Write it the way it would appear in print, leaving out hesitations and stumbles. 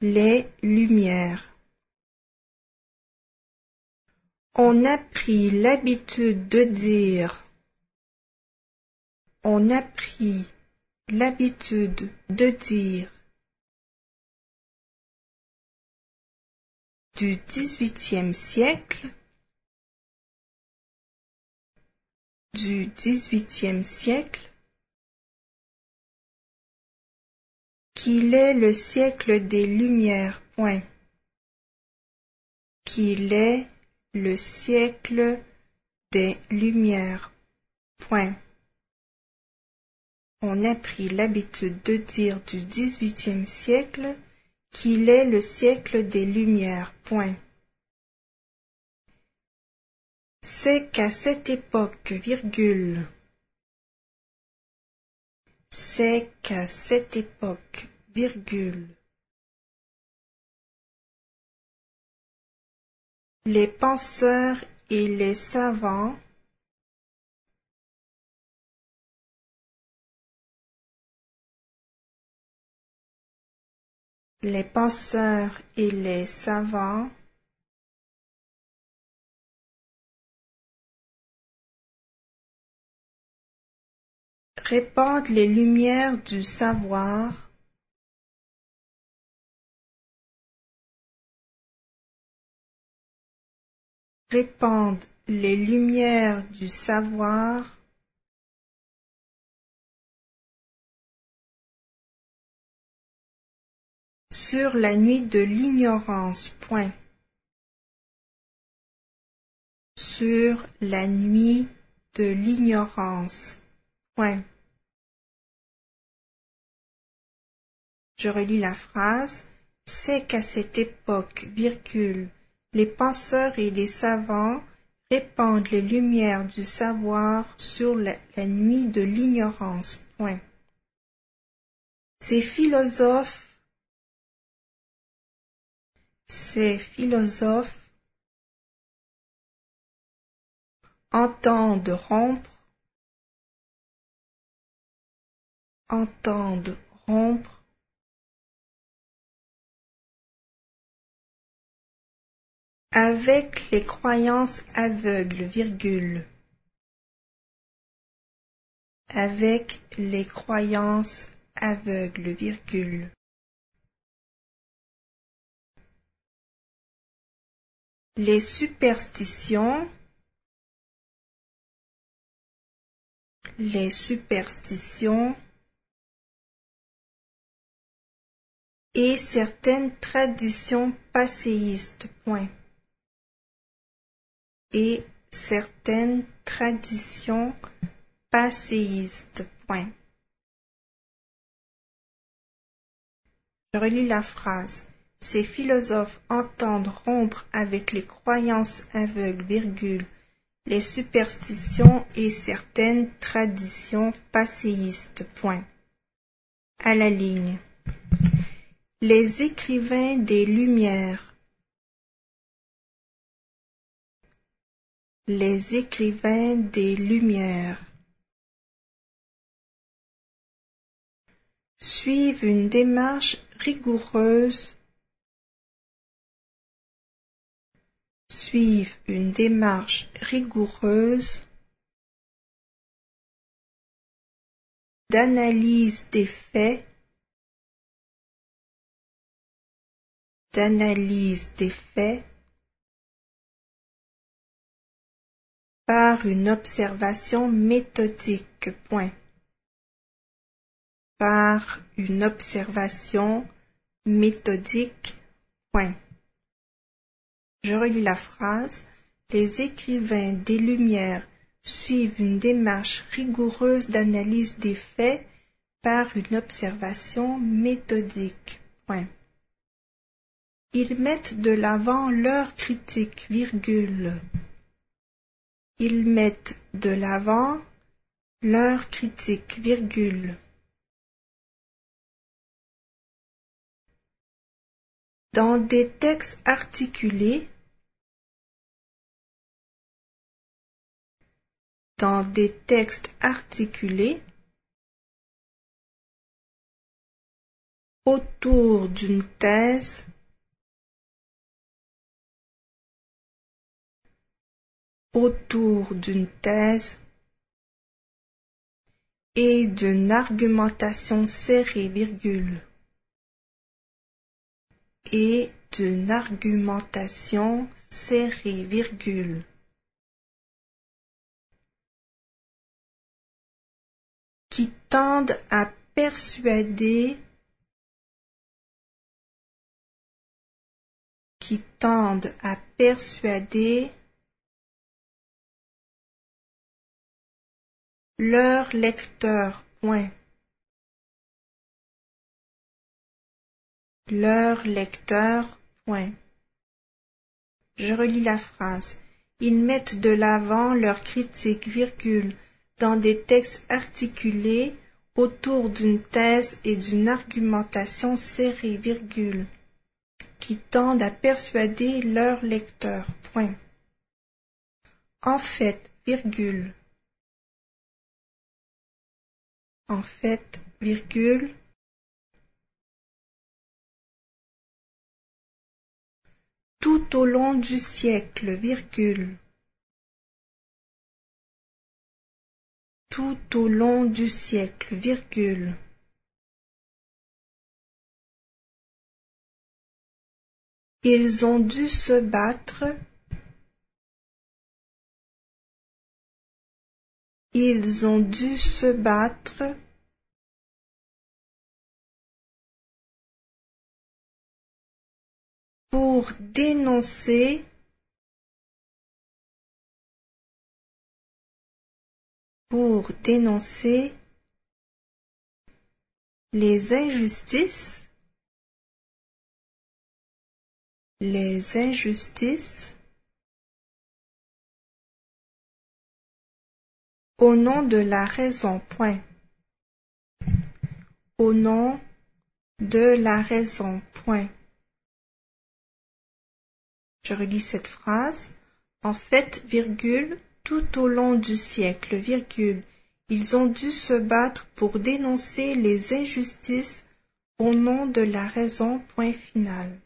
les lumières. On a pris l'habitude de dire. On a pris l'habitude de dire. Du XVIIIe siècle. Du XVIIIe siècle. Qu'il est le siècle des Lumières. Point. Qu'il est le siècle des Lumières. Point. On a pris l'habitude de dire du XVIIIe siècle qu'il est le siècle des Lumières. Point. C'est qu'à cette époque, virgule. C'est qu'à cette époque, virgule. Les penseurs et les savants répandent les lumières du savoir, répandent les lumières du savoir sur la nuit de l'ignorance. Point. Sur la nuit de l'ignorance. Point. Je relis la phrase. C'est qu'à cette époque, virgule, les penseurs et les savants répandent les lumières du savoir sur la nuit de l'ignorance. Point. Ces philosophes entendent rompre avec les croyances aveugles, virgule, avec les croyances aveugles, virgule. Les superstitions et certaines traditions passéistes. Point. Et certaines traditions passéistes. Point. Je relis la phrase. Ces philosophes entendent rompre avec les croyances aveugles, virgule, les superstitions et certaines traditions passéistes. Point. À la ligne. Les écrivains des Lumières. Les écrivains des Lumières suivent une démarche rigoureuse d'analyse des faits, par une observation méthodique. Point. Par une observation méthodique. Point. Je relis la phrase. Les écrivains des Lumières suivent une démarche rigoureuse d'analyse des faits par une observation méthodique. Point. Ils mettent de l'avant leur critique, virgule. Ils mettent de l'avant leur critique, virgule. Dans des textes articulés, autour d'une thèse, autour d'une thèse et d'une argumentation serrée, virgule, et d'une argumentation serrée, virgule, qui tendent à persuader leur lecteur, point. Leur lecteur, point. Je relis la phrase. Ils mettent de l'avant leur critique, virgule, dans des textes articulés autour d'une thèse et d'une argumentation serrée, virgule, qui tendent à persuader leur lecteur, point. En fait, virgule. En fait, virgule, tout au long du siècle, virgule, tout au long du siècle, virgule, ils ont dû se battre, ils ont dû se battre pour dénoncer les injustices au nom de la raison, point. Au nom de la raison, point. Je relis cette phrase. En fait, virgule, tout au long du siècle, virgule, ils ont dû se battre pour dénoncer les injustices au nom de la raison, point final.